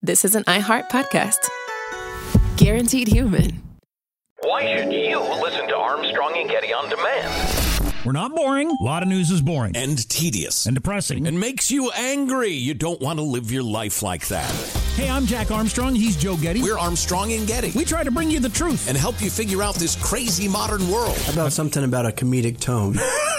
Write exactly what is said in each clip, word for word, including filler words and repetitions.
this is an iHeart podcast. Guaranteed human. Why should you listen to Armstrong and Getty on demand? We're not boring. A lot of news is boring. And tedious. And depressing. And makes you angry. You don't want to live your life like that. Hey, I'm Jack Armstrong. He's Joe Getty. We're Armstrong and Getty. We try to bring you the truth. And help you figure out this crazy modern world. How about something about a comedic tone?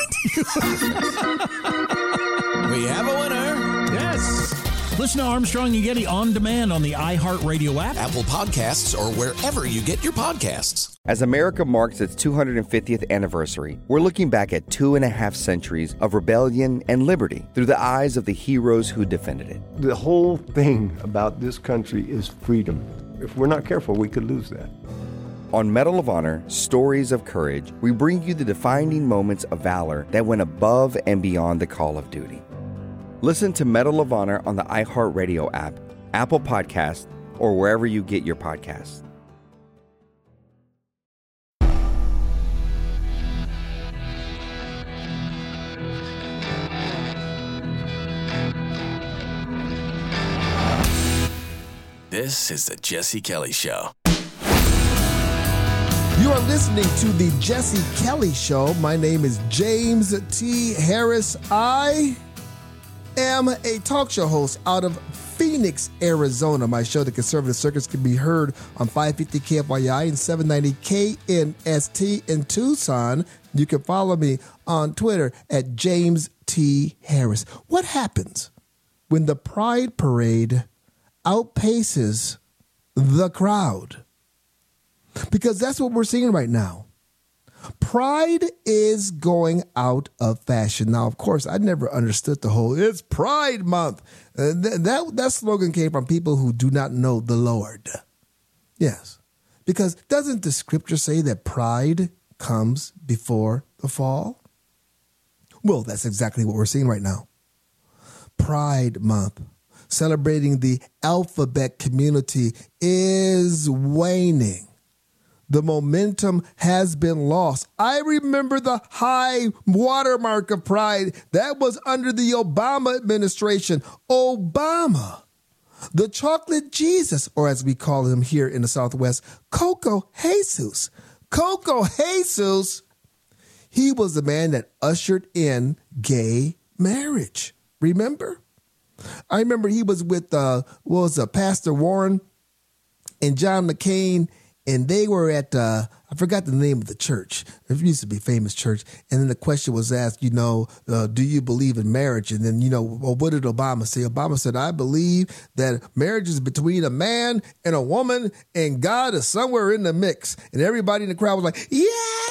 We have a winner. Yes. Listen to Armstrong and Getty on demand on the iHeartRadio app, Apple Podcasts, or wherever you get your podcasts. As America marks its two hundred fiftieth anniversary, we're looking back at two and a half centuries of rebellion and liberty through the eyes of the heroes who defended it. The whole thing about this country is freedom. If we're not careful, we could lose that. On Medal of Honor, Stories of Courage, we bring you the defining moments of valor that went above and beyond the call of duty. Listen to Medal of Honor on the iHeartRadio app, Apple Podcasts, or wherever you get your podcasts. This is the Jesse Kelly Show. You are listening to the Jesse Kelly Show. My name is James T. Harris. I am a talk show host out of Phoenix, Arizona. My show, The Conservative Circus, can be heard on five fifty K F Y I and seven ninety K N S T in Tucson. You can follow me on Twitter at James T. Harris. What happens when the Pride Parade outpaces the crowd? Because that's what we're seeing right now. Pride is going out of fashion. Now, of course, I never understood the whole "it's Pride Month." Uh, th- that, that slogan came from people who do not know the Lord. Yes. Because doesn't the scripture say that pride comes before the fall? Well, that's exactly what we're seeing right now. Pride Month, celebrating the alphabet community, is waning. The momentum has been lost. I remember the high watermark of pride. That was under the Obama administration. Obama, the chocolate Jesus, or as we call him here in the Southwest, Coco Jesus. Coco Jesus, he was the man that ushered in gay marriage. Remember? I remember he was with, uh, what was it, Pastor Warren and John McCain. And they were at, uh, I forgot the name of the church. It used to be a famous church. And then the question was asked, you know, uh, do you believe in marriage? And then, you know, well, what did Obama say? Obama said, I believe that marriage is between a man and a woman, and God is somewhere in the mix. And everybody in the crowd was like, yeah,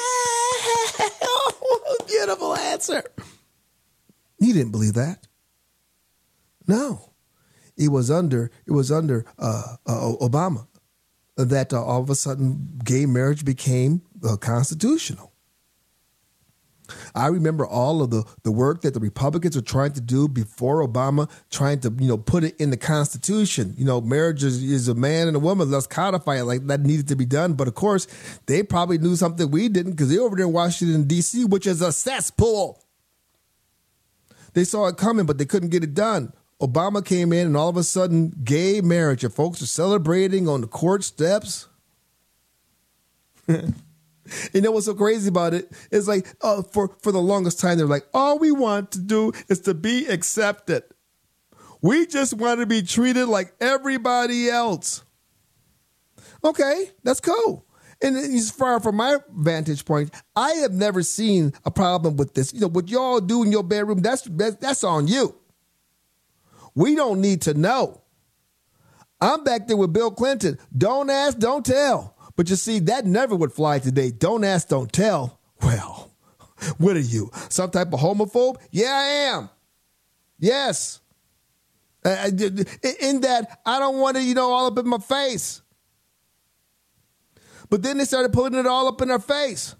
beautiful answer. He didn't believe that. No, it was under, it was under uh, uh, Obama that uh, all of a sudden gay marriage became uh, constitutional. I remember all of the, the work that the Republicans were trying to do before Obama, trying to, you know, put it in the Constitution. You know, marriage is, is a man and a woman. Let's codify it. Like, that needed to be done. But of course, they probably knew something we didn't, because they're over there in Washington, D C, which is a cesspool. They saw it coming, but they couldn't get it done. Obama came in, and all of a sudden, gay marriage, and folks are celebrating on the court steps. You know what's so crazy about it? It's like, uh, for, for the longest time, they're like, all we want to do is to be accepted. We just want to be treated like everybody else. Okay, that's cool. And as far from my vantage point, I have never seen a problem with this. You know, what y'all do in your bedroom, that's that's, that's on you. We don't need to know. I'm back there with Bill Clinton. Don't ask, don't tell. But you see, that never would fly today. Don't ask, don't tell. Well, what are you, some type of homophobe? Yeah, I am. Yes. Uh, in that, I don't want it, you know, all up in my face. But then they started putting it all up in our face.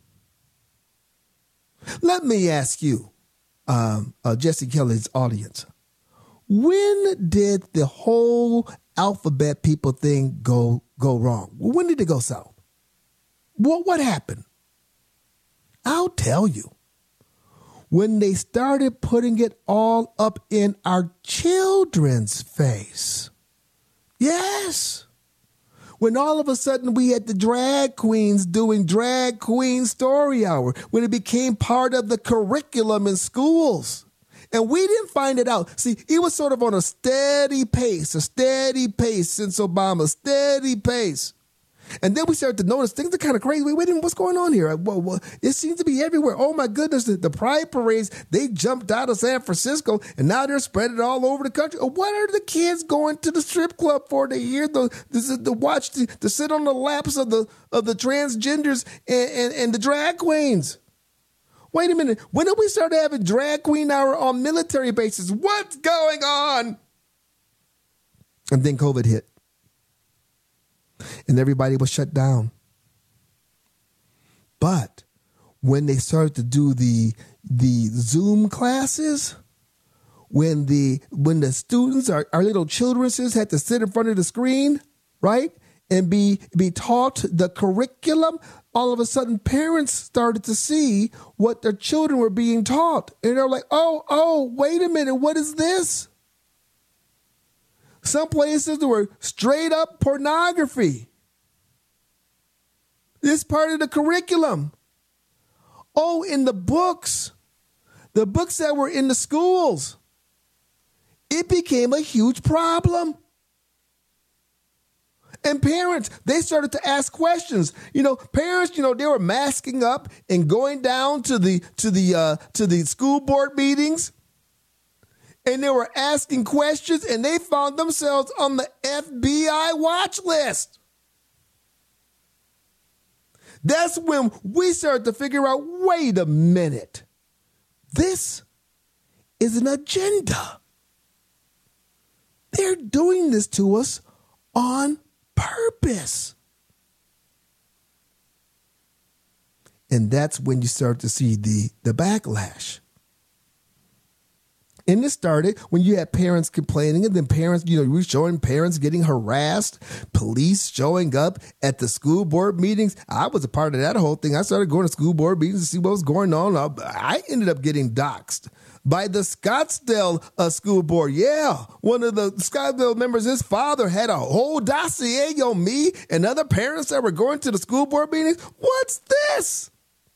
Let me ask you, um, uh, Jesse Kelly's audience, when did the whole alphabet people thing go go wrong? When did it go south? What what happened? I'll tell you. When they started putting it all up in our children's face. Yeah. this? When all of a sudden we had the drag queens doing drag queen story hour, when it became part of the curriculum in schools. And we didn't find it out. See, it was sort of on a steady pace, a steady pace since Obama, steady pace. And then we started to notice things are kind of crazy. Wait, wait a minute, what's going on here? Well, well, it seems to be everywhere. Oh, my goodness, the, the pride parades, they jumped out of San Francisco, and now they're spread it all over the country. What are the kids going to the strip club for? To hear the, the, the watch, the, to sit on the laps of the of the transgenders and, and, and the drag queens. Wait a minute. When did we start having drag queen hour on military bases? What's going on? And then COVID hit. And everybody was shut down. But when they started to do the the Zoom classes, when the when the students, our, our little children's had to sit in front of the screen, right, and be be taught the curriculum, all of a sudden parents started to see what their children were being taught. And they're like, oh, oh, wait a minute, what is this? Some places there were straight up pornography. This part of the curriculum. Oh, in the books, the books that were in the schools, it became a huge problem. And parents, they started to ask questions. You know, parents, you know, they were masking up and going down to the to the uh, to the school board meetings. And they were asking questions, and they found themselves on the F B I watch list. That's when we started to figure out, wait a minute. This is an agenda. They're doing this to us on purpose. And that's when you start to see the, the backlash. And this started when you had parents complaining, and then parents, you know, we were showing parents getting harassed, police showing up at the school board meetings. I was a part of that whole thing. I started going to school board meetings to see what was going on. I ended up getting doxxed by the Scottsdale uh, school board. Yeah, one of the Scottsdale members, his father had a whole dossier on me and other parents that were going to the school board meetings. What's this?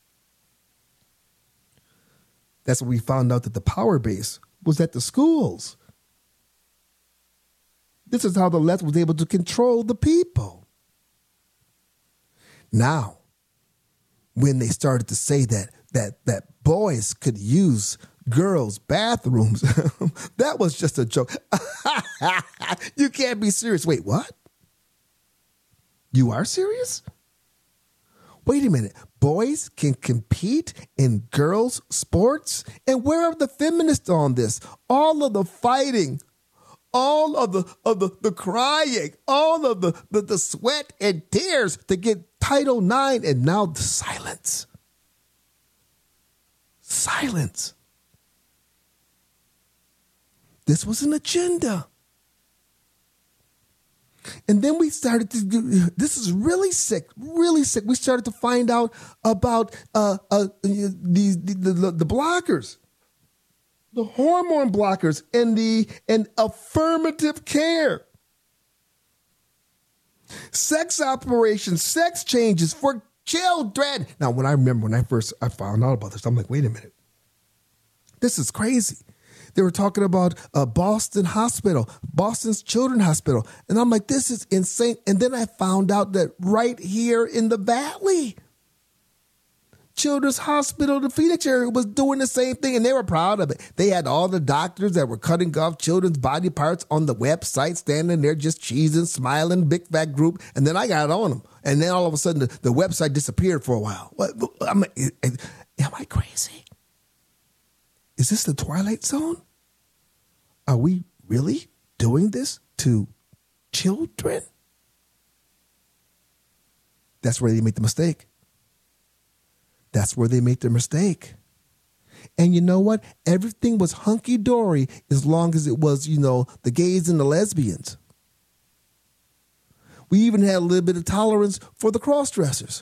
That's when we found out that the power base was at the schools. This is how the left was able to control the people. Now, when they started to say that that that boys could use girls' bathrooms, that was just a joke. You can't be serious. Wait, what? You are serious? Wait a minute. Boys can compete in girls' sports? And where are the feminists on this? All of the fighting, all of the of the, the crying, all of the, the, the sweat and tears to get Title nine, and now the silence. Silence. This was an agenda. And then we started to do, this is really sick, really sick. We started to find out about uh, uh, these the, the, the blockers, the hormone blockers, and the and affirmative care, sex operations, sex changes for children. Now, when I remember when I first I found out about this, I'm like, wait a minute, this is crazy. They were talking about uh, Boston Hospital, Boston's Children's Hospital. And I'm like, this is insane. And then I found out that right here in the Valley, Children's Hospital, the Phoenix area, was doing the same thing. And they were proud of it. They had all the doctors that were cutting off children's body parts on the website, standing there just cheesing, smiling, big fat group. And then I got on them. And then all of a sudden, the, the website disappeared for a while. What, I'm, am I crazy? Is this the Twilight Zone? Are we really doing this to children? That's where they make the mistake. That's where they make their mistake. And you know what? Everything was hunky-dory as long as it was, you know, the gays and the lesbians. We even had a little bit of tolerance for the cross-dressers.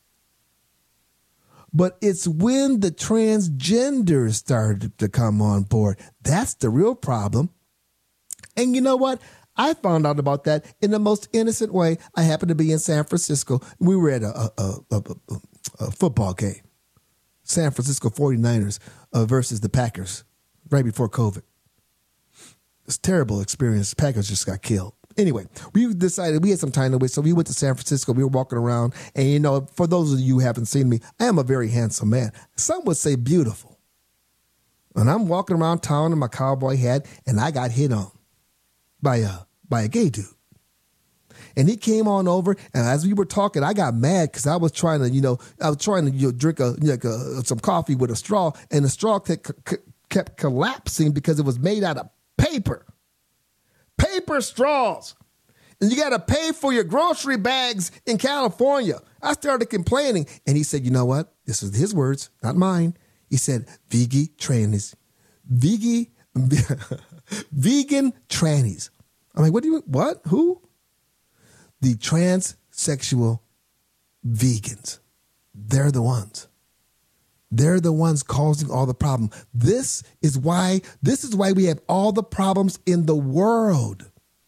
But it's when the transgenders started to come on board. That's the real problem. And you know what? I found out about that in the most innocent way. I happened to be in San Francisco. We were at a, a, a, a, a football game, San Francisco forty-niners uh, versus the Packers, right before COVID. It's a terrible experience. The Packers just got killed. Anyway, we decided we had some time to wait, so we went to San Francisco. We were walking around, and, you know, for those of you who haven't seen me, I am a very handsome man. Some would say beautiful. And I'm walking around town in my cowboy hat, and I got hit on by a, by a gay dude. And he came on over, and as we were talking, I got mad because I was trying to, you know, I was trying to you know, drink a, like a, some coffee with a straw, and the straw kept, kept collapsing because it was made out of paper. Paper straws. And you got to pay for your grocery bags in California. I started complaining. And he said, you know what? This is his words, not mine. He said, Vegi trannies. Vegi, vegan trannies. I'm like, what do you, what? Who? The transsexual vegans. They're the ones. They're the ones causing all the problem. This is why, this is why we have all the problems in the world.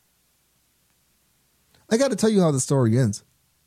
I got to tell you how the story ends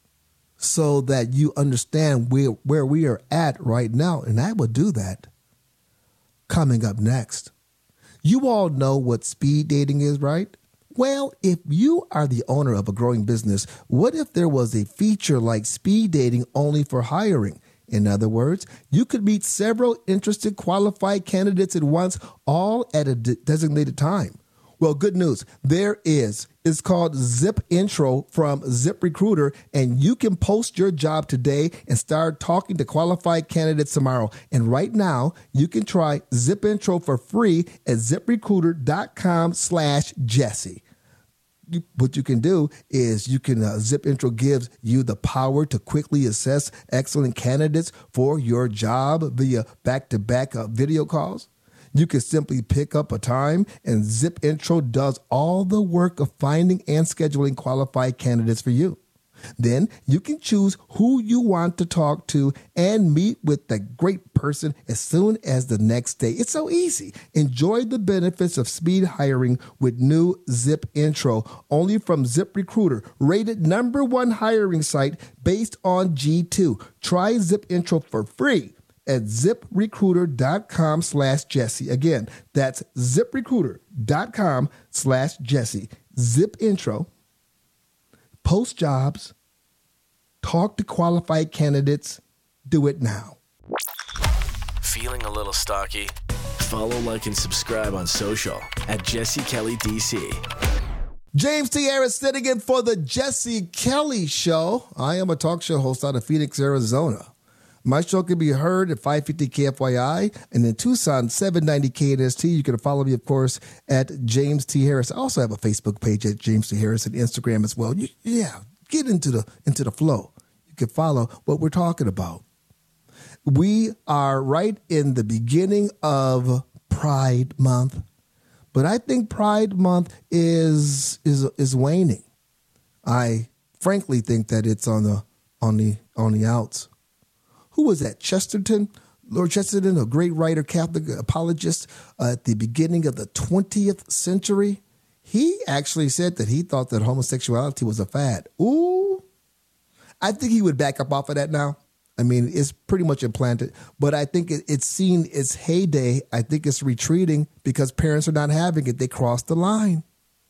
so that you understand where, where we are at right now. And I will do that coming up next. You all know what speed dating is, right? Well, if you are the owner of a growing business, what if there was a feature like speed dating only for hiring? In other words, you could meet several interested qualified candidates at once, all at a de- designated time. Well, good news. There is. It's called Zip Intro from ZipRecruiter, and you can post your job today and start talking to qualified candidates tomorrow. And right now, you can try Zip Intro for free at ZipRecruiter.com slash Jesse. What you can do is you can, uh, Zip Intro gives you the power to quickly assess excellent candidates for your job via back-to-back uh, video calls. You can simply pick up a time, and Zip Intro does all the work of finding and scheduling qualified candidates for you. Then you can choose who you want to talk to and meet with the great person as soon as the next day. It's so easy. Enjoy the benefits of speed hiring with new Zip Intro, only from ZipRecruiter, rated number one hiring site based on G two. Try Zip Intro for free at ZipRecruiter.com slash Jesse. Again, that's ZipRecruiter.com slash Jesse. Zip Intro. Post jobs, talk to qualified candidates, do it now. Feeling a little stocky? Follow, like, and subscribe on social at Jesse Kelly D C. James T. Harris sitting in for the Jesse Kelly Show. I am a talk show host out of Phoenix, Arizona. My show can be heard at five fifty K F Y I and in Tucson, seven ninety K N S T. You can follow me, of course, at James T. Harris. I also have a Facebook page at James T. Harris and Instagram as well. You, yeah, get into the into the flow. You can follow what we're talking about. We are right in the beginning of Pride Month, but I think Pride Month is is is waning. I frankly think that it's on the on the on the outs. Who was that? Chesterton? Lord Chesterton, a great writer, Catholic apologist uh, at the beginning of the twentieth century. He actually said that he thought that homosexuality was a fad. Ooh. I think he would back up off of that now. I mean, it's pretty much implanted, but I think it, it's seen its heyday. I think it's retreating because parents are not having it. They crossed the line.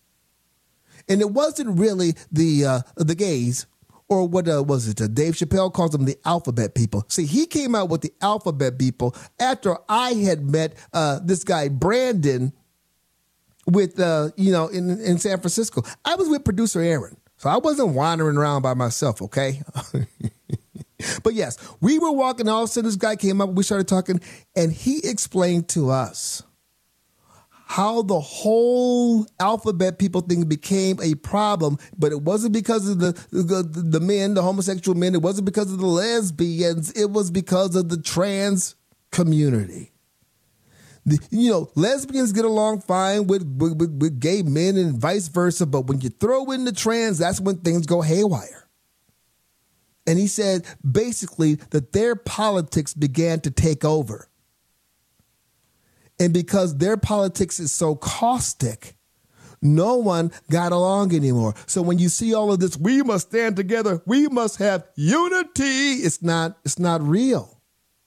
And it wasn't really the uh, the gays. Or what uh, was it? Uh, Dave Chappelle calls them the alphabet people. See, he came out with the alphabet people after I had met uh, this guy, Brandon, with, uh, you know, in, in San Francisco. I was with producer Aaron, so I wasn't wandering around by myself, okay? But yes, we were walking, all of a sudden this guy came up, we started talking, and he explained to us how the whole alphabet people thing became a problem, but it wasn't because of the, the the men, the homosexual men. It wasn't because of the lesbians. It was because of the trans community. The, you know, lesbians get along fine with, with, with gay men and vice versa, but when you throw in the trans, that's when things go haywire. And he said basically that their politics began to take over. And because their politics is so caustic, no one got along anymore. So when you see all of this, we must stand together, we must have unity, it's not, it's not real.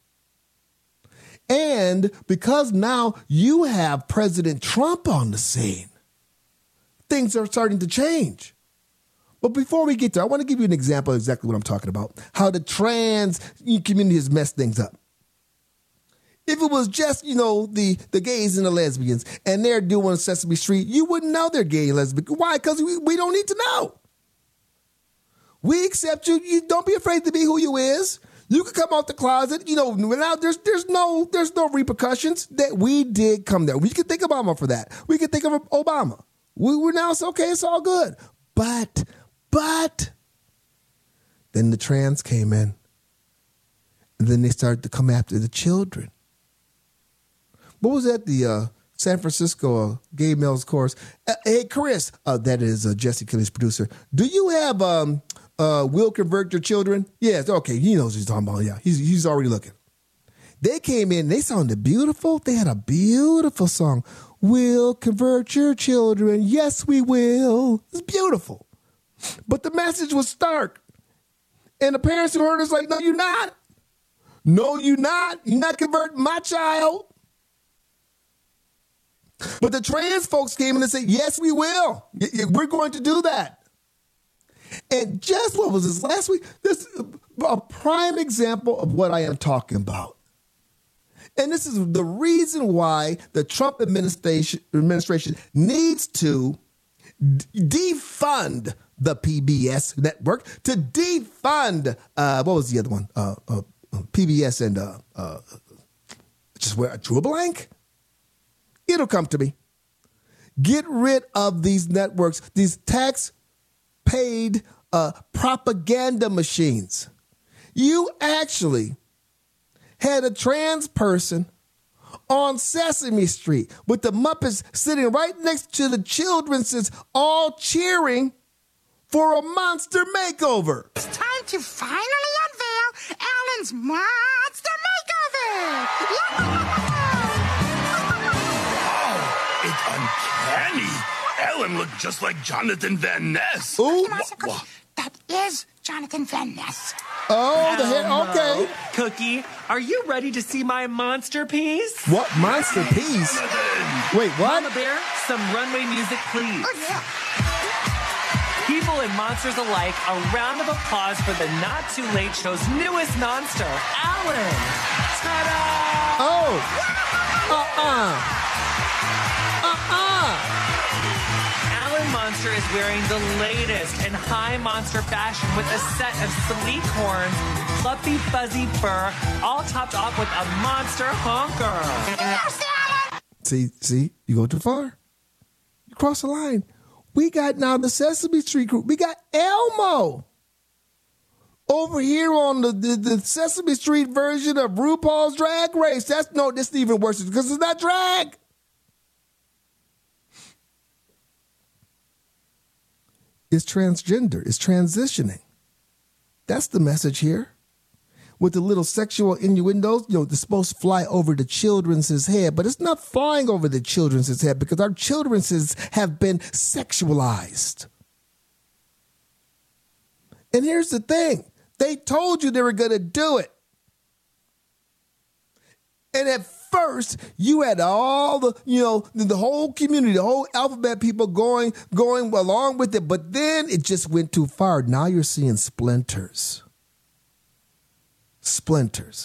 And because now you have President Trump on the scene, things are starting to change. But before we get there, I want to give you an example of exactly what I'm talking about, how the trans community has messed things up. If it was just, you know, the, the gays and the lesbians and they're doing Sesame Street, you wouldn't know they're gay and lesbian. Why? Because we, we don't need to know. We accept you. You don't be afraid to be who you is. You can come out the closet. You know, now there's there's no there's no repercussions that we did come there. We can thank Obama for that. We can think of Obama. We were now it's okay. It's all good. But but then the trans came in, and then they started to come after the children. What was that? The uh, San Francisco uh, gay males chorus. Uh, hey, Chris, uh, that is uh, Jesse Kelly's producer. Do you have um, uh, Will Convert Your Children? Yes, okay, he knows what he's talking about. Yeah, he's he's already looking. They came in, they sounded beautiful. They had a beautiful song. We'll convert your children. Yes, we will. It's beautiful. But the message was stark. And the parents who heard us like, no, you're not. No, you're not. You're not converting my child. But the trans folks came in and said, yes, we will. We're going to do that. And just what was this last week? This is a prime example of what I am talking about. And this is the reason why the Trump administration, administration needs to defund the P B S network, to defund, uh, what was the other one? Uh, uh, P B S and uh, uh, just where, drew a blank? It'll come to me. Get rid of these networks, these tax-paid uh, propaganda machines. You actually had a trans person on Sesame Street with the Muppets sitting right next to the children, since all cheering for a monster makeover. It's time to finally unveil Alan's monster makeover. Uncanny. Ellen looked just like Jonathan Van Ness. Ooh. Wha- that is Jonathan Van Ness. Oh, the hair. Okay. Cookie, are you ready to see my monster piece? What monster piece? Wait, what? Mama Bear, some runway music, please. Oh, yeah. People and monsters alike, a round of applause for the Not Too Late Show's newest monster, Alan. Ta-da! Oh. Uh-uh. Uh-uh. Alan Monster is wearing the latest in high monster fashion with a set of sleek horns, fluffy fuzzy fur, all topped off with a monster honker. See, see, you go too far. You cross the line. We got now the Sesame Street group. We got Elmo over here on the, the, the Sesame Street version of RuPaul's Drag Race. That's no, this is even worse because it's not drag. It's transgender. It's transitioning. That's the message here. With the little sexual innuendos, you know, it's supposed to fly over the children's head, but it's not flying over the children's head because our children's have been sexualized. And here's the thing. They told you they were going to do it. And at first, you had all the, you know, the whole community, the whole alphabet people going, going along with it. But then it just went too far. Now you're seeing splinters. Splinters.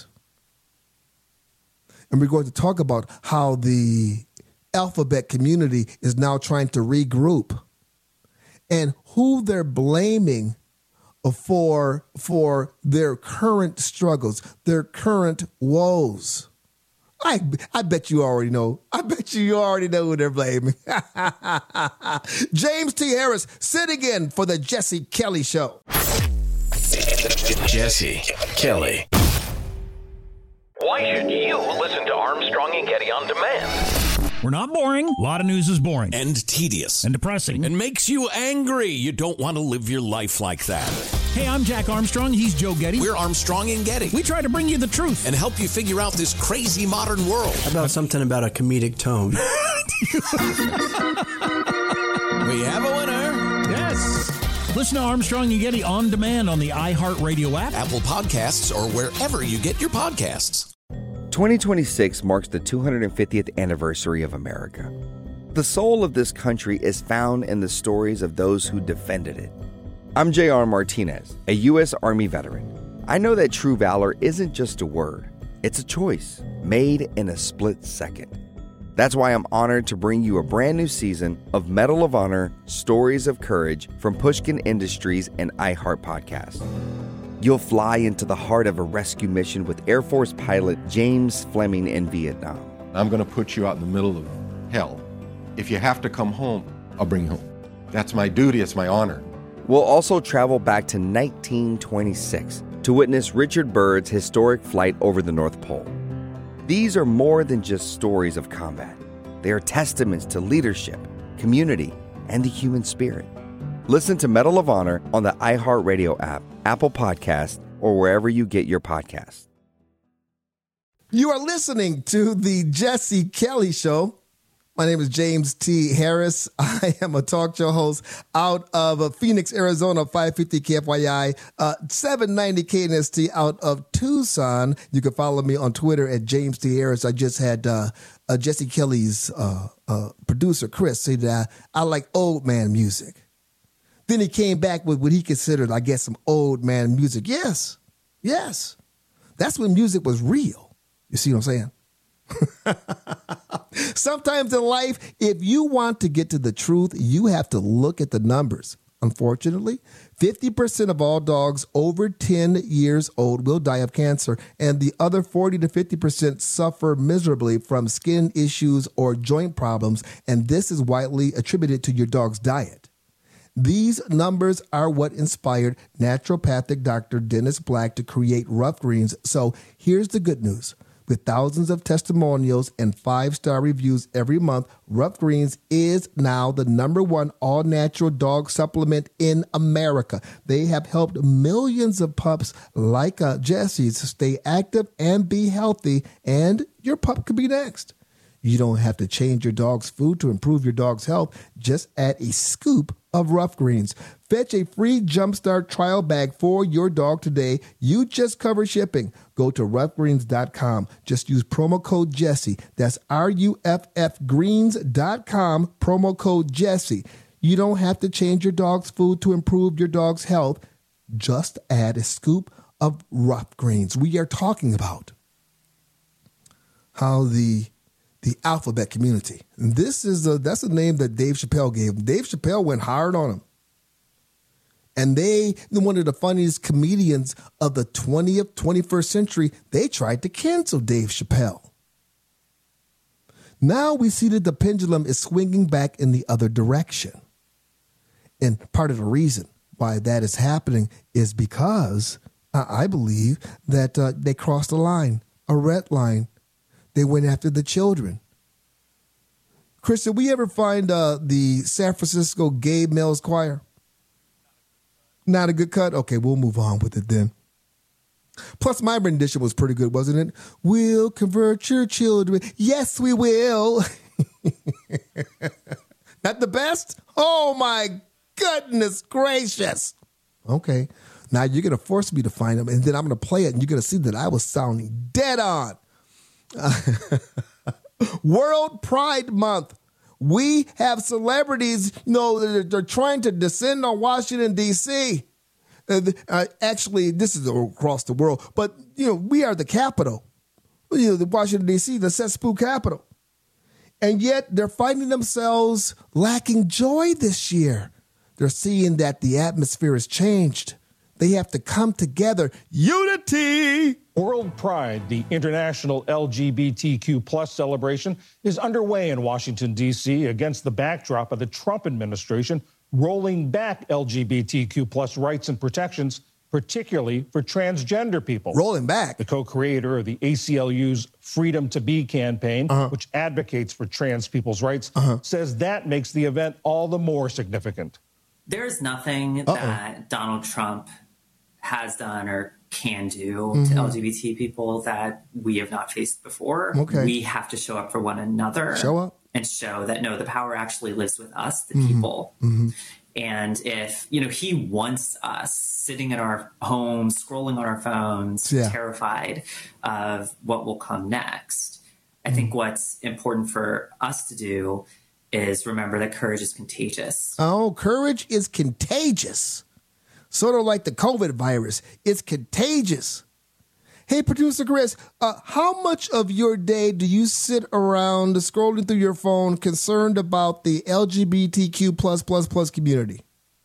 And we're going to talk about how the alphabet community is now trying to regroup and who they're blaming for, for their current struggles, their current woes. I I bet you already know. I bet you, you already know who they're blaming. James T. Harris sitting in for the Jesse Kelly Show. Jesse Kelly. Why should you listen to Armstrong and Getty on demand? We're not boring. A lot of news is boring. And tedious. And depressing. And makes you angry. You don't want to live your life like that. Hey, I'm Jack Armstrong. He's Joe Getty. We're Armstrong and Getty. We try to bring you the truth. And help you figure out this crazy modern world. How about something about a comedic tone? We have a winner. Yes. Listen to Armstrong and Getty on demand on the iHeartRadio app, Apple Podcasts, or wherever you get your podcasts. twenty twenty-six marks the two hundred fiftieth anniversary of America. The soul of this country is found in the stories of those who defended it. I'm J R Martinez, a U S Army veteran. I know that true valor isn't just a word. It's a choice made in a split second. That's why I'm honored to bring you a brand new season of Medal of Honor Stories of Courage from Pushkin Industries and iHeart Podcast. You'll fly into the heart of a rescue mission with Air Force pilot James Fleming in Vietnam. I'm going to put you out in the middle of hell. If you have to come home, I'll bring you home. That's my duty. It's my honor. We'll also travel back to nineteen twenty-six to witness Richard Byrd's historic flight over the North Pole. These are more than just stories of combat. They are testaments to leadership, community, and the human spirit. Listen to Medal of Honor on the iHeartRadio app, Apple Podcasts, or wherever you get your podcasts. You are listening to the Jesse Kelly Show. My name is James T. Harris. I am a talk show host out of Phoenix, Arizona, five fifty K F Y I, uh, seven ninety K N S T out of Tucson. You can follow me on Twitter at James T. Harris. I just had uh, uh, Jesse Kelly's uh, uh, producer, Chris, say that I, I like old man music. Then he came back with what he considered, I guess, some old man music. Yes, yes. That's when music was real. You see what I'm saying? Sometimes in life, if you want to get to the truth, you have to look at the numbers. Unfortunately, fifty percent of all dogs over ten years old will die of cancer, and the other forty to fifty percent suffer miserably from skin issues or joint problems, and this is widely attributed to your dog's diet. These numbers are what inspired naturopathic Doctor Dennis Black to create Rough Greens. So here's the good news. With thousands of testimonials and five-star reviews every month, Rough Greens is now the number one all-natural dog supplement in America. They have helped millions of pups like uh, Jesse's stay active and be healthy, and your pup could be next. You don't have to change your dog's food to improve your dog's health. Just add a scoop of Rough Greens. Fetch a free Jumpstart trial bag for your dog today. You just cover shipping. Go to rough greens dot com. Just use promo code Jesse. That's R U F F greens dot com, promo code Jesse. You don't have to change your dog's food to improve your dog's health. Just add a scoop of Rough Greens. We are talking about how the the alphabet community. And this is a, that's a name that Dave Chappelle gave him. Dave Chappelle went hard on him. And they, one of the funniest comedians of the twentieth, twenty-first century, they tried to cancel Dave Chappelle. Now we see that the pendulum is swinging back in the other direction. And part of the reason why that is happening is because uh, I believe that uh, they crossed a line, a red line. They went after the children. Chris, did we ever find uh, the San Francisco Gay Males Choir? Not a good cut? Okay, we'll move on with it then. Plus, my rendition was pretty good, wasn't it? We'll convert your children. Yes, we will. Not the best? Oh, my goodness gracious. Okay, now you're going to force me to find them, and then I'm going to play it, and you're going to see that I was sounding dead on. World Pride Month. We have celebrities, you know, they're, they're trying to descend on Washington, D C Uh, uh, actually, this is across the world, but, you know, we are the capital. You know, the Washington, D C, the cesspool capital. And yet they're finding themselves lacking joy this year. They're seeing that the atmosphere has changed. They have to come together. Unity! World Pride, the international L G B T Q plus celebration, is underway in Washington, D C against the backdrop of the Trump administration rolling back L G B T Q plus rights and protections, particularly for transgender people. Rolling back? The co-creator of the A C L U's Freedom to Be campaign, uh-huh. which advocates for trans people's rights, uh-huh. says that makes the event all the more significant. There's nothing Uh-oh. that Donald Trump has done or can do Mm-hmm. to L G B T people that we have not faced before. Okay. We have to show up for one another. Show up. and show that, no, the power actually lives with us, the Mm-hmm. people. Mm-hmm. And if, you know, he wants us sitting in our homes, scrolling on our phones, Yeah. terrified of what will come next, I think what's important for us to do is remember that courage is contagious. Oh, courage is contagious. Sort of like the COVID virus. It's contagious. Hey, Producer Chris, uh, how much of your day do you sit around scrolling through your phone concerned about the L G B T Q plus plus plus community?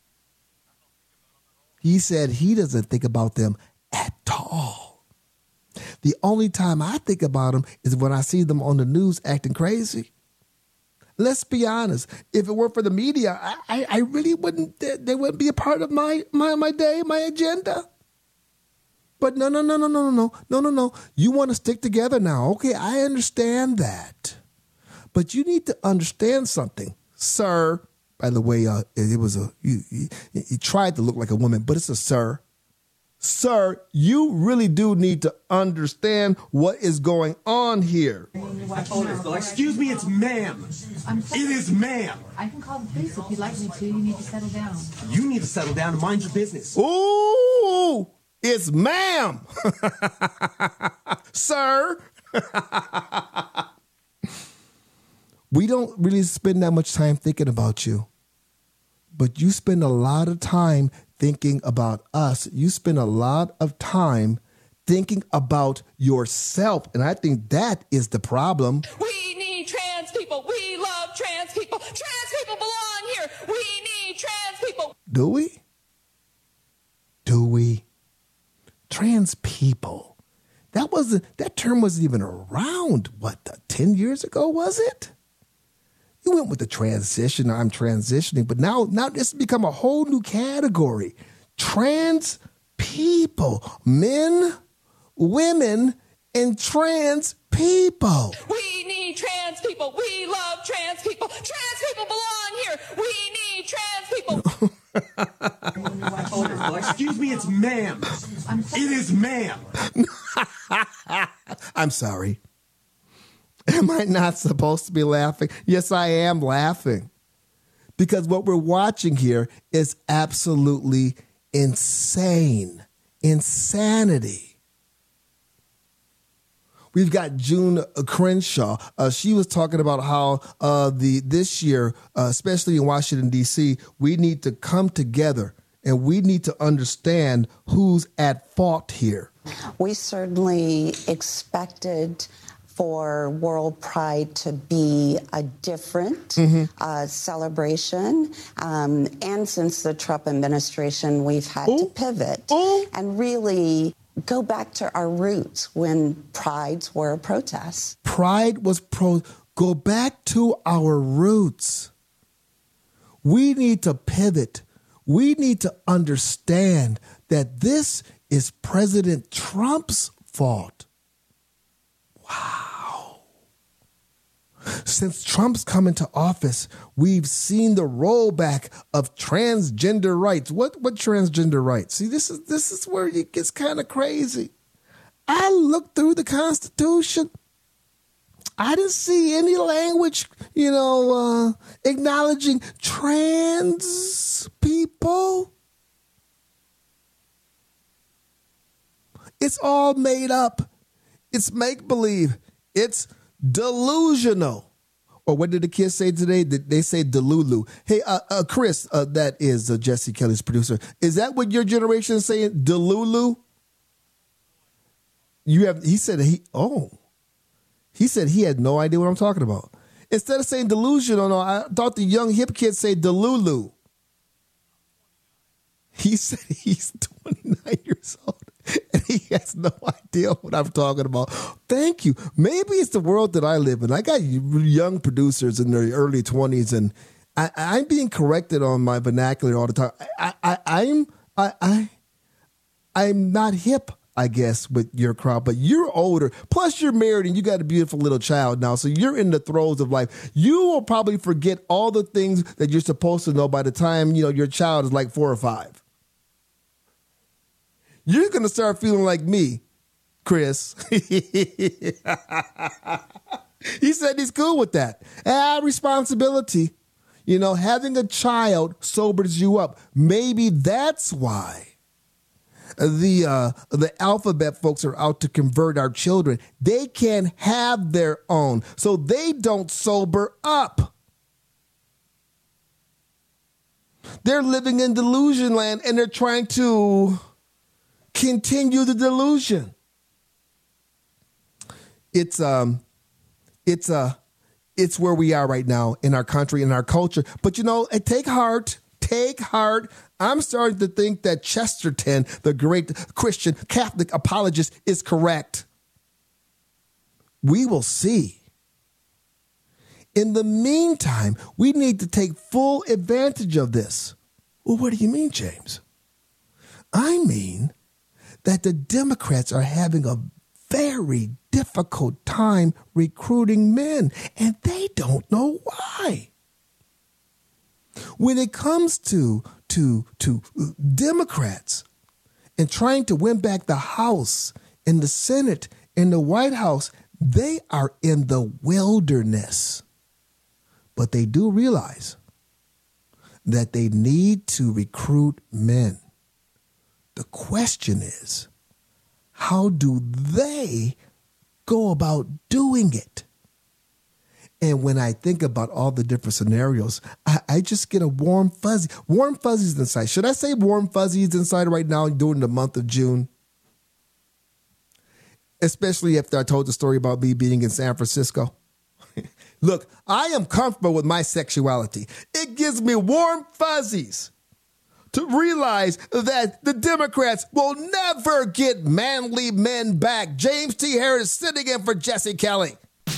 He said he doesn't think about them at all. The only time I think about them is when I see them on the news acting crazy. Let's be honest. If it weren't for the media, I, I, I really wouldn't, they, they wouldn't be a part of my, my, my day, my agenda. But no, no, no, no, no, no, no, no, no. You want to stick together now. Okay, I understand that. But you need to understand something, sir. By the way, uh, it, it was a, you, you, you tried to look like a woman, but it's a sir. Sir, you really do need to understand what is going on here. I told her, so excuse me, it's ma'am. It is ma'am. I can call the police if you'd like me to. You need to settle down. You need to settle down and mind your business. Ooh, it's ma'am. Sir. We don't really spend that much time thinking about you. But you spend a lot of time thinking about us. You spend a lot of time thinking about yourself. And I think that is the problem. We need trans people. We love trans people. Trans people belong here. We need trans people. Do we? Do we? Trans people. That wasn't, that term wasn't even around, what, ten years ago, was it? You went with the transition, I'm transitioning, but now, now this has become a whole new category. Trans people, men, women, and trans people. We need trans people. We love trans people. Trans people belong here. We need trans people. I told her, so excuse me, it's ma'am. It is ma'am. I'm sorry. Am I not supposed to be laughing? Yes, I am laughing. Because what we're watching here is absolutely insane. Insanity. We've got June Crenshaw. Uh, she was talking about how uh, the this year, uh, especially in Washington, D C, we need to come together and we need to understand who's at fault here. We certainly expected for World Pride to be a different mm-hmm. uh, celebration. Um, and since the Trump administration, we've had Ooh. to pivot Ooh. and really go back to our roots when prides were protests. Pride was pro. Go back to our roots. We need to pivot. We need to understand that this is President Trump's fault. Wow. Since Trump's come into office, we've seen the rollback of transgender rights. What what transgender rights? See, this is this is where it gets kind of crazy. I looked through the Constitution. I didn't see any language, you know, uh, acknowledging trans people. It's all made up. It's make-believe. It's delusional. Or what did the kids say today? They say delulu. Hey, uh, uh, Chris, uh, that is uh, Jesse Kelly's producer. Is that what your generation is saying? Delulu? You have. He said he. Oh, he said he had no idea what I'm talking about. Instead of saying delusional, no, I thought the young hip kids say delulu. He said he's twenty-nine years old. And he has no idea what I'm talking about. Thank you. Maybe it's the world that I live in. I got young producers in their early twenties, and I, I'm being corrected on my vernacular all the time. I, I, I'm I, I, I'm not hip, I guess, with your crowd, but you're older. Plus, you're married and you got a beautiful little child now, so you're in the throes of life. You will probably forget all the things that you're supposed to know by the time you know your child is like four or five. You're going to start feeling like me, Chris. He said he's cool with that. Ah, responsibility. You know, having a child sobers you up. Maybe that's why the uh, the alphabet folks are out to convert our children. They can have their own, so they don't sober up. They're living in delusion land, and they're trying to continue the delusion. It's um, it's uh, it's where we are right now in our country, in our culture. But you know, take heart, take heart. I'm starting to think that Chesterton, the great Christian Catholic apologist, is correct. We will see. In the meantime, we need to take full advantage of this. Well, what do you mean, James? I mean that the Democrats are having a very difficult time recruiting men, and they don't know why. When it comes to, to, to Democrats and trying to win back the House and the Senate and the White House, they are in the wilderness. But they do realize that they need to recruit men. The question is, how do they go about doing it? And when I think about all the different scenarios, I, I just get a warm fuzzy. Warm fuzzies inside. Should I say warm fuzzies inside right now during the month of June? Especially after I told the story about me being in San Francisco. Look, I am comfortable with my sexuality. It gives me warm fuzzies to realize that the Democrats will never get manly men back. James T. Harris sitting in for Jesse Kelly.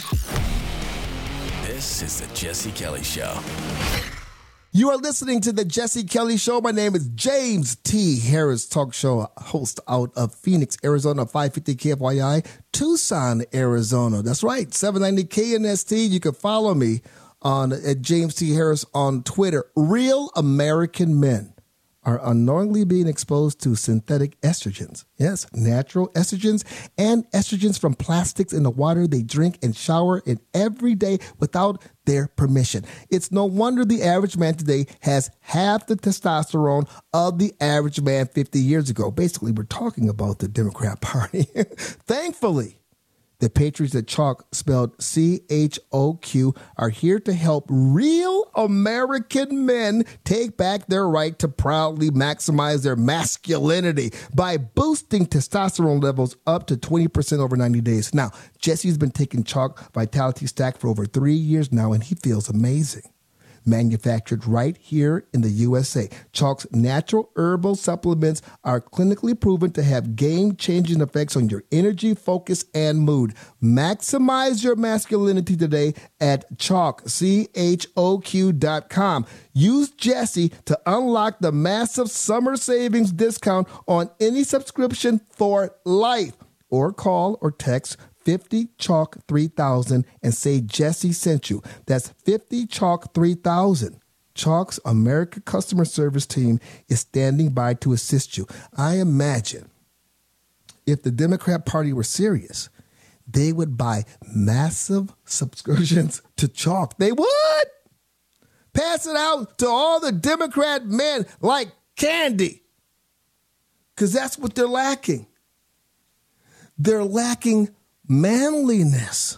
This is the Jesse Kelly Show. You are listening to the Jesse Kelly Show. My name is James T. Harris, talk show host out of Phoenix, Arizona, five fifty K F Y I, Tucson, Arizona. That's right, seven ninety K N S T. You can follow me on at James T. Harris on Twitter. Real American men are unknowingly being exposed to synthetic estrogens. Yes, natural estrogens and estrogens from plastics in the water they drink and shower in every day without their permission. It's no wonder the average man today has half the testosterone of the average man fifty years ago. Basically, we're talking about the Democrat Party. Thankfully, the Patriots at Chalk, spelled C H O Q, are here to help real American men take back their right to proudly maximize their masculinity by boosting testosterone levels up to twenty percent over ninety days. Now, Jesse's been taking Chalk Vitality Stack for over three years now, and he feels amazing. Manufactured right here in the U S A. Chalk's natural herbal supplements are clinically proven to have game-changing effects on your energy, focus, and mood. Maximize your masculinity today at Chalk, C H O Q dot com. Use Jesse to unlock the massive summer savings discount on any subscription for life. Or call or text fifty chalk three thousand and say Jesse sent you. That's fifty chalk three thousand. Chalk's America customer service team is standing by to assist you. I imagine if the Democrat Party were serious, they would buy massive subscriptions to Chalk. They would pass it out to all the Democrat men like candy, because that's what they're lacking. They're lacking manliness.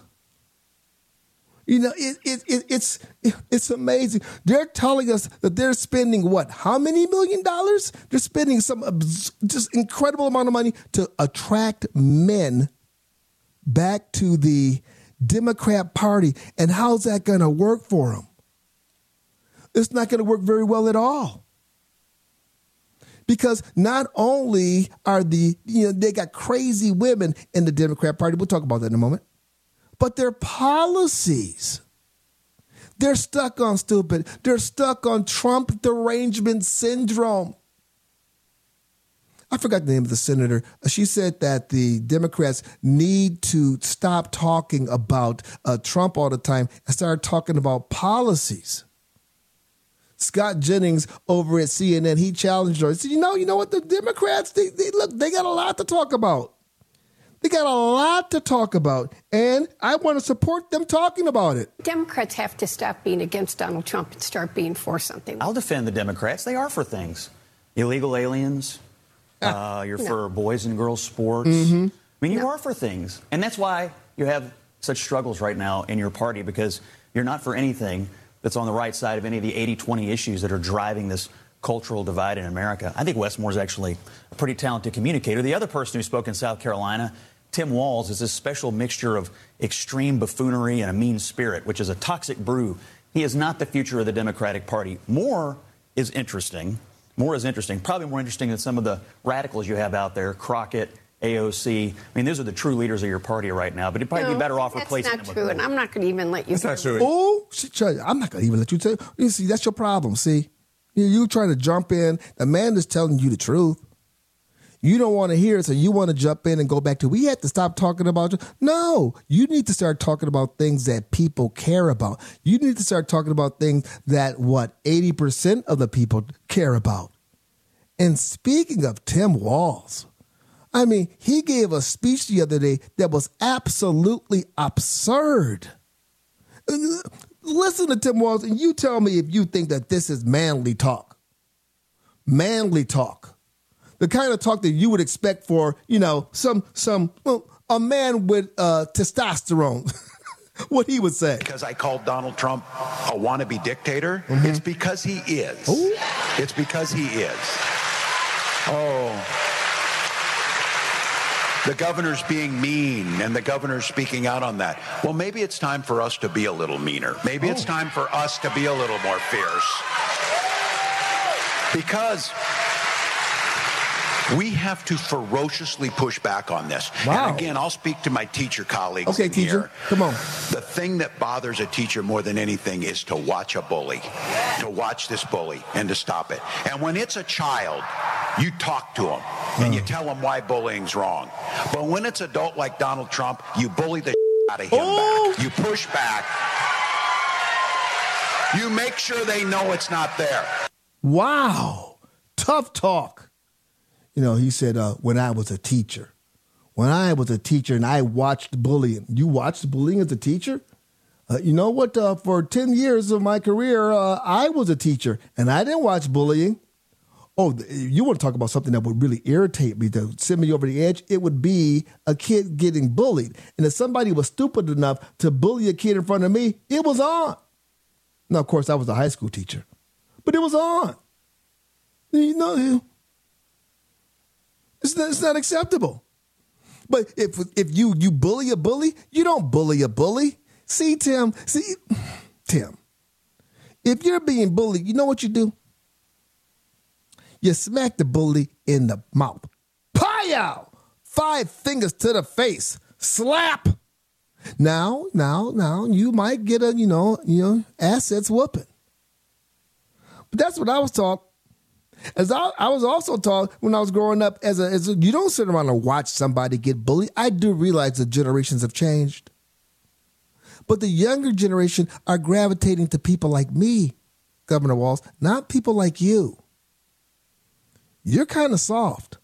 You know, it, it, it, it's it's amazing. They're telling us that they're spending what? How many million dollars? They're spending some just incredible amount of money to attract men back to the Democrat Party. And how's that going to work for them? It's not going to work very well at all. Because not only are the, you know, they got crazy women in the Democrat Party. We'll talk about that in a moment. But their policies, they're stuck on stupid. They're stuck on Trump derangement syndrome. I forgot the name of the senator. She said that the Democrats need to stop talking about uh, Trump all the time and start talking about policies. Scott Jennings over at C N N, he challenged her. He said, you know, you know what? The Democrats, they, they look, they got a lot to talk about. They got a lot to talk about, and I want to support them talking about it. Democrats have to stop being against Donald Trump and start being for something. I'll defend the Democrats. They are for things. Illegal aliens. Uh, you're No. for boys and girls sports. Mm-hmm. I mean, you are for things. And that's why you have such struggles right now in your party, because you're not for anything that's on the right side of any of the eighty twenty issues that are driving this cultural divide in America. I think Wes Moore's actually a pretty talented communicator. The other person who spoke in South Carolina, Tim Walz, is this special mixture of extreme buffoonery and a mean spirit, which is a toxic brew. He is not the future of the Democratic Party. Moore is interesting. Moore is interesting, probably more interesting than some of the radicals you have out there, Crockett, A O C. I mean, those are the true leaders of your party right now, but you'd probably No, be better off replacing them That's with not true, Moore. and I'm not going to even let you. That's not true. Oh, she tried, I'm not going to even let you tell. You see, that's your problem. See, you, you trying to jump in. The man is telling you the truth. You don't want to hear it, so you want to jump in and go back to, we have to stop talking about it. No, you need to start talking about things that people care about. You need to start talking about things that, what, eighty percent of the people care about. And speaking of Tim Walz, I mean, he gave a speech the other day that was absolutely absurd. Listen to Tim Walz, and you tell me if you think that this is manly talk. Manly talk. The kind of talk that you would expect for, you know, some, some well, a man with uh, testosterone. What he would say. Because I called Donald Trump a wannabe dictator, mm-hmm. It's because he is. Ooh. It's because he is. Oh. The governor's being mean, and the governor's speaking out on that. Well, maybe it's time for us to be a little meaner. Maybe oh. it's time for us to be a little more fierce. Because we have to ferociously push back on this. Wow. And again, I'll speak to my teacher colleagues. Okay, in teacher, here. come on. The thing that bothers a teacher more than anything is to watch a bully, to watch this bully and to stop it. And when it's a child, you talk to them and you tell them why bullying's wrong. But when it's adult like Donald Trump, you bully the out of him oh. back. You push back. You make sure they know it's not there. Wow. Tough talk. You know, he said, uh, when I was a teacher, when I was a teacher and I watched bullying. You watched bullying as a teacher? Uh, you know what? Uh, for ten years of my career, uh, I was a teacher and I didn't watch bullying. Oh, you want to talk about something that would really irritate me, to send me over the edge? It would be a kid getting bullied. And if somebody was stupid enough to bully a kid in front of me, it was on. Now, of course, I was a high school teacher, but it was on. You know, it's not, it's not acceptable. But if if you you bully a bully, you don't bully a bully. See, Tim, see, Tim, if you're being bullied, you know what you do? You smack the bully in the mouth. Pow! Five fingers to the face. Slap. Now, now, now, you might get a, you know, you know, assets whooping. But that's what I was taught. As I, I was also taught when I was growing up, as a, as a, you don't sit around and watch somebody get bullied. I do realize the generations have changed. But the younger generation are gravitating to people like me, Governor Walz, not people like you. You're kind of soft.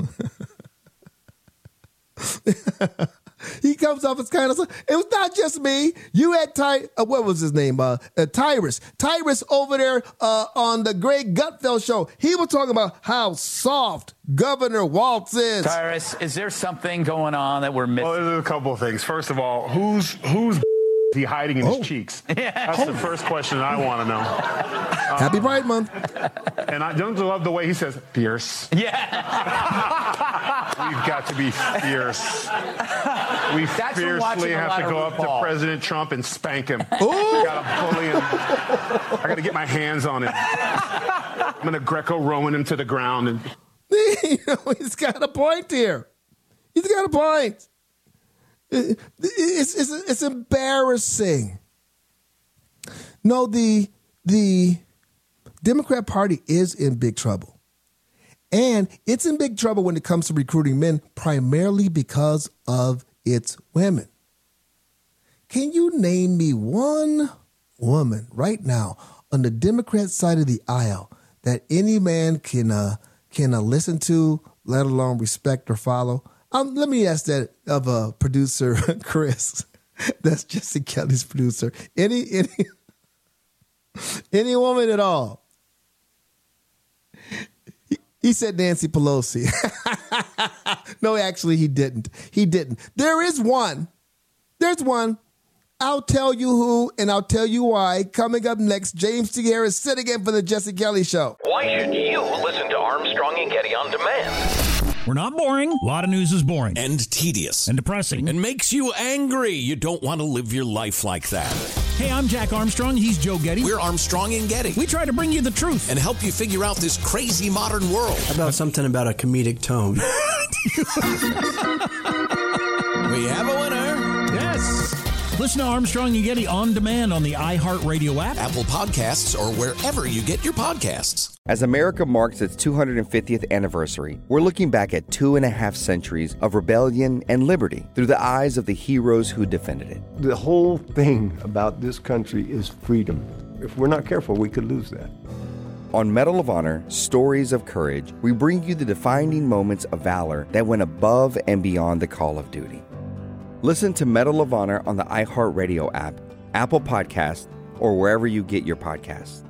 He comes off as kind of soft. It was not just me. You had Ty, uh, what was his name? Uh, uh, Tyrus. Tyrus over there uh, on the Greg Gutfeld show. He was talking about how soft Governor Walz is. Tyrus, is there something going on that we're missing? Well, there's a couple of things. First of all, who's who's is he hiding in oh. his cheeks? Yeah. That's oh. the first question I want to know. Uh, Happy Pride Month. And I don't love the way he says fierce. Yeah. We've got to be fierce. We That's fiercely have to go up to President Trump and spank him. I got to bully him. I got to get my hands on him. I'm going to Greco-Roman him to the ground. And you know, he's got a point here. He's got a point. It's, it's, it's embarrassing. No, the the Democrat Party is in big trouble. And it's in big trouble when it comes to recruiting men, primarily because of its women. Can you name me one woman right now on the Democrat side of the aisle that any man can uh, can uh, listen to, let alone respect or follow? Um, let me ask that of a uh, producer, Chris. That's Jesse Kelly's producer. Any any any woman at all. He, he said Nancy Pelosi. No, actually, he didn't. He didn't. There is one. There's one. I'll tell you who, and I'll tell you why. Coming up next, James T. Harris sitting in for the Jesse Kelly Show. Why should you listen to Armstrong and Getty on demand? We're not boring. A lot of news is boring. And tedious. And depressing. And makes you angry. You don't want to live your life like that. Hey, I'm Jack Armstrong. He's Joe Getty. We're Armstrong and Getty. We try to bring you the truth. And help you figure out this crazy modern world. How about something about a comedic tone? We have a winner. Yes. Listen to Armstrong and Getty on demand on the iHeartRadio app, Apple Podcasts, or wherever you get your podcasts. As America marks its two hundred fiftieth anniversary, we're looking back at two and a half centuries of rebellion and liberty through the eyes of the heroes who defended it. The whole thing about this country is freedom. If we're not careful, we could lose that. On Medal of Honor, Stories of Courage, we bring you the defining moments of valor that went above and beyond the call of duty. Listen to Medal of Honor on the iHeartRadio app, Apple Podcasts, or wherever you get your podcasts.